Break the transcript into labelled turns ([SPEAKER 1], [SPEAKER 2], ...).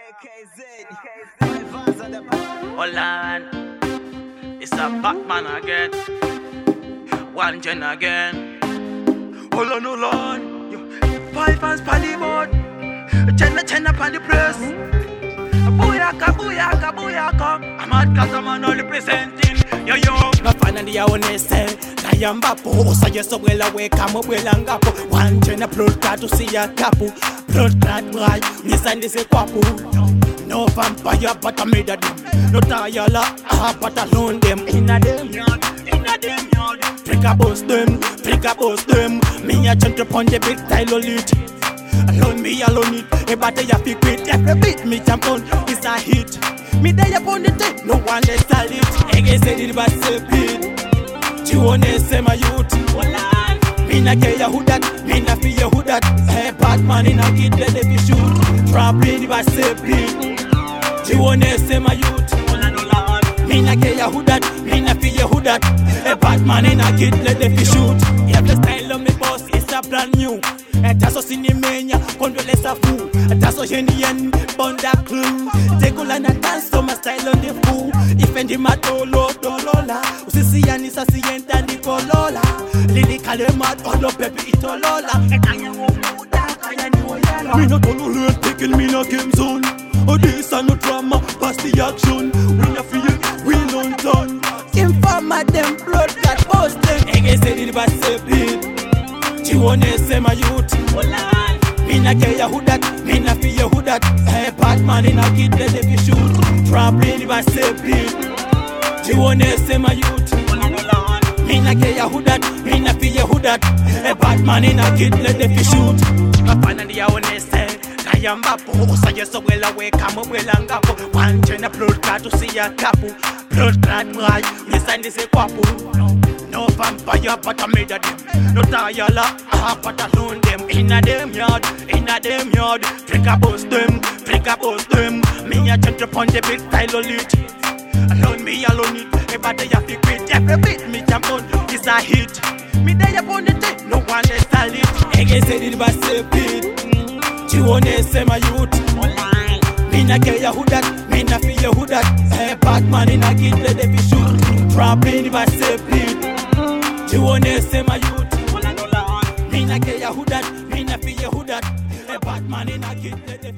[SPEAKER 1] Hold on, it's a Batman again, one gen again. Hold on, yo. 5 fans Pallywood, Chen up on the press. Booyaka, I'm at Casaman only presenting, yo.
[SPEAKER 2] Finally I wanna say, Kayambapo, so yes, so well away, come up well and gapo. One gen a blood clot to see a capo. Blood clot boy, yes, and this a quapo. No vampire, but I made a them. No diala, but I loan them. Inna them yard. Flick a bust them. Me a jump upon the big tile lit. Alone me alone it. Everybody a fi quit. Every beat me jump on is a hit. Me day upon the tape, no one less solid. Ege said it was a beat. You wanna say my youth? Me na care who that, me na fear who that. Hey, Batman in a kid, let me shoot. Probably it was a beat. You wanna say my youth? Me na care who that, me na fear who that. Hey, Batman in a kid, let me shoot. Every style of me boss is a brand new. That's what cinemania, condolence a fool. That's what genian, bonda clue. Take all and dance to my style on the fool. If any matolo, dolola. Usisi yani sasienta ni kolola. Lili kale mad, olo pepe itolola. Me not tolerate taking me no game zone. Oh, this are no drama, past the action. We not fear, we don't done. Informer them, blood that post them. Ege said it was a beat. You wanna say my youth? Me na care who that, me na fear who that. Hey, Batman in a kid, let me shoot. Probably it was a beat. You wanna say my youth? Me na care who that, me na fear who that. Hey, Batman in a kid, let me shoot. Finally I wanna say, Kayambapo, so yes, so well away, come up well and gapo. One gen a blood clot to see a capo. Blood clot boy, yes, and this a quapo. No vampire, but I made a them. No diala, but I loan them. Inna them yard. Flick a bust them. Me a jump upon the big tile lit. Alone it. Everybody a fi quit. Every beat me jump on is a hit. Me day upon the tape, no one less solid. Ege said it was a beat. You wanna say my youth? Me na care who that, me na fear who that. Hey, Batman in a kid, let me shoot. Probably it was a beat. You wanna say my youth? Me na care who that, me na fear who that. Hey, Batman in a kid, let me